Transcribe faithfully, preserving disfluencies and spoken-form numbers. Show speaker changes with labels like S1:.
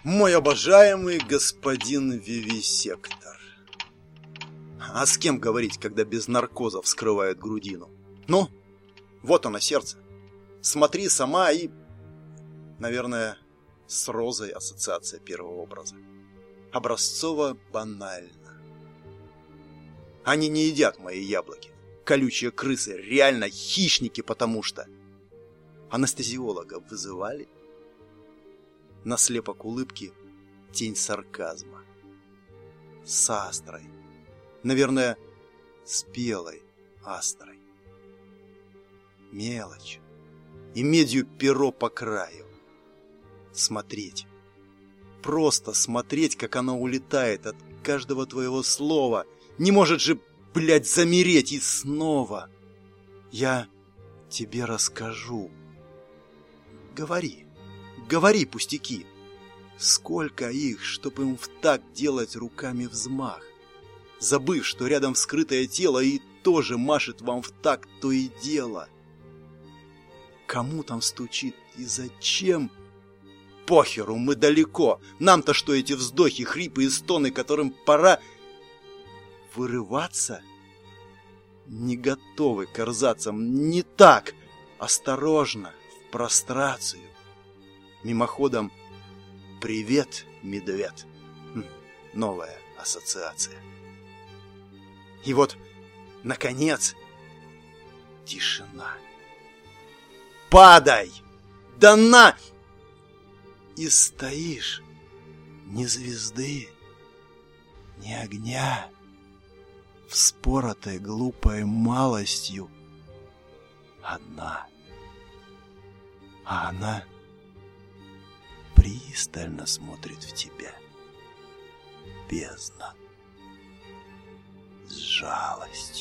S1: Мой обожаемый господин вивисектор. А с кем говорить, когда без наркоза вскрывают грудину? Ну, вот оно сердце. Смотри сама и... Наверное, с розой ассоциация первого образа. Образцово банально. Они не едят мои яблоки. Колючие крысы, реально хищники, потому что... Анестезиолога вызывали? На слепок улыбки тень сарказма. С астрой. Наверное, с белой астрой. Мелочь. И медью перо по краю. Смотреть. Просто смотреть, как оно улетает от каждого твоего слова. Не может же, блядь, замереть. И снова. Я тебе расскажу. Говори. Говори, пустяки. Сколько их, чтобы им в такт делать руками взмах, забыв, что рядом вскрытое тело и тоже машет вам в такт то и дело. Кому там стучит и зачем? Похеру, мы далеко. Нам-то что эти вздохи, хрипы и стоны, которым пора вырываться? Не готовы к эрзацам, не так. Осторожно, в прострацию. Мимоходом «Привет, медведь». Новая ассоциация. И вот, наконец, тишина. Падай! Да на! И стоишь ни звезды, ни огня, вспоротой глупой малостью одна. А она пристально смотрит в тебя. Бездна. С жалостью.